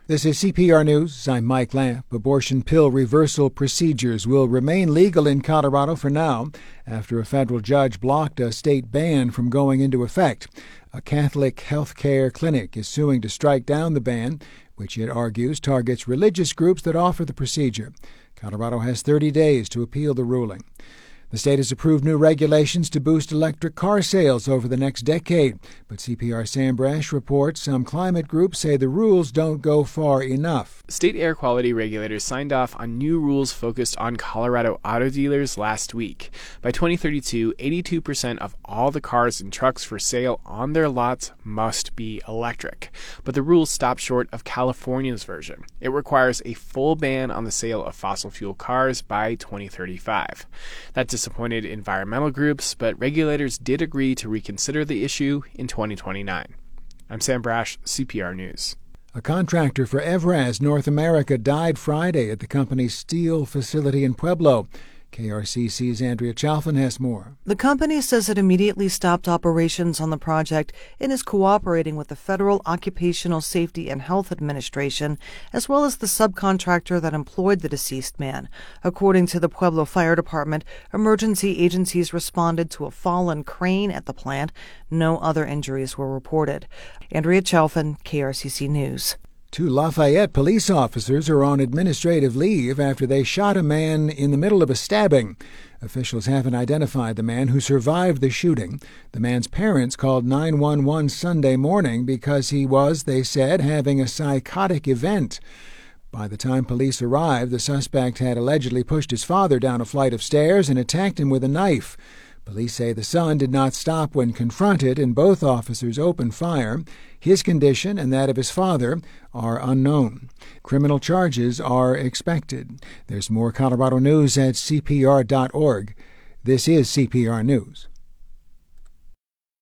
This is CPR News. I'm Mike Lamp. Abortion pill reversal procedures will remain legal in Colorado for now after a federal judge blocked a state ban from going into effect. A Catholic health care clinic is suing to strike down the ban, which it argues targets religious groups that offer the procedure. Colorado has 30 days to appeal the ruling. The state has approved new regulations to boost electric car sales over the next decade, but CPR Sam Brash reports some climate groups say the rules don't go far enough. State air quality regulators signed off on new rules focused on Colorado auto dealers last week. By 2032, 82% of all the cars and trucks for sale on their lots must be electric. But the rules stop short of California's version. It requires a full ban on the sale of fossil fuel cars by 2035. That disappointed environmental groups, but regulators did agree to reconsider the issue in 2029. I'm Sam Brash, CPR News. A contractor for Evraz North America died Friday at the company's steel facility in Pueblo. KRCC's Andrea Chalfin has more. The company says it immediately stopped operations on the project and is cooperating with the Federal Occupational Safety and Health Administration, as well as the subcontractor that employed the deceased man. According to the Pueblo Fire Department, emergency agencies responded to a fallen crane at the plant. No other injuries were reported. Andrea Chalfin, KRCC News. 2 Lafayette police officers are on administrative leave after they shot a man in the middle of a stabbing. Officials haven't identified the man who survived the shooting. The man's parents called 911 Sunday morning because he was, they said, having a psychotic event. By the time police arrived, the suspect had allegedly pushed his father down a flight of stairs and attacked him with a knife. Police say the son did not stop when confronted, and both officers opened fire. His condition and that of his father are unknown. Criminal charges are expected. There's more Colorado news at CPR.org. This is CPR News.